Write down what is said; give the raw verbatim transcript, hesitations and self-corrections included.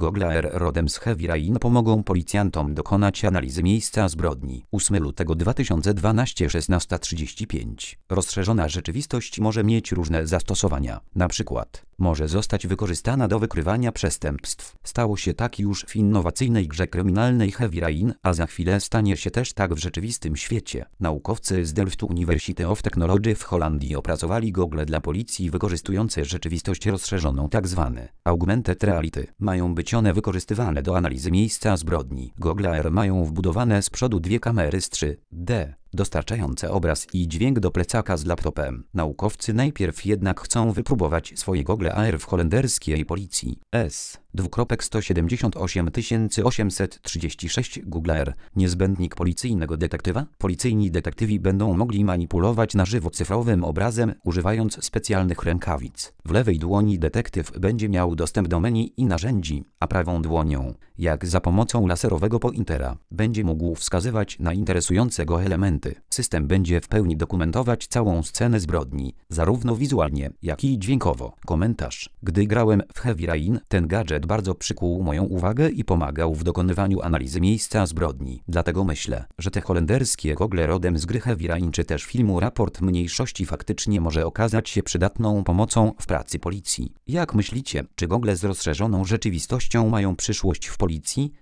Gogle A R rodem z Heavy Rain pomogą policjantom dokonać analizy miejsca zbrodni. ósmego lutego dwa tysiące dwunastego, szesnasta trzydzieści pięć. Rozszerzona rzeczywistość może mieć różne zastosowania. Na przykład może zostać wykorzystana do wykrywania przestępstw. Stało się tak już w innowacyjnej grze kryminalnej Heavy Rain, a za chwilę stanie się też tak w rzeczywistym świecie. Naukowcy z Delft University of Technology w Holandii opracowali gogle dla policji wykorzystujące rzeczywistość rozszerzoną, tzw. augmented reality. Mają być one wykorzystywane do analizy miejsca zbrodni. Gogle A R mają wbudowane z przodu dwie kamery z trzy D. dostarczające obraz i dźwięk do plecaka z laptopem. Naukowcy najpierw jednak chcą wypróbować swoje gogle A R w holenderskiej policji. S. sto siedemdziesiąt osiem tysięcy osiemset trzydzieści sześć Google A R. Niezbędnik policyjnego detektywa. Policyjni detektywi będą mogli manipulować na żywo cyfrowym obrazem, używając specjalnych rękawic. W lewej dłoni detektyw będzie miał dostęp do menu i narzędzi, a prawą dłonią, jak za pomocą laserowego pointera, będzie mógł wskazywać na interesujące go elementy. System będzie w pełni dokumentować całą scenę zbrodni, zarówno wizualnie, jak i dźwiękowo. Komentarz. Gdy grałem w Heavy Rain, ten gadżet bardzo przykuł moją uwagę i pomagał w dokonywaniu analizy miejsca zbrodni. Dlatego myślę, że te holenderskie gogle rodem z gry Heavy Rain czy też filmu Raport Mniejszości faktycznie może okazać się przydatną pomocą w pracy policji. Jak myślicie, czy gogle z rozszerzoną rzeczywistością mają przyszłość w policji?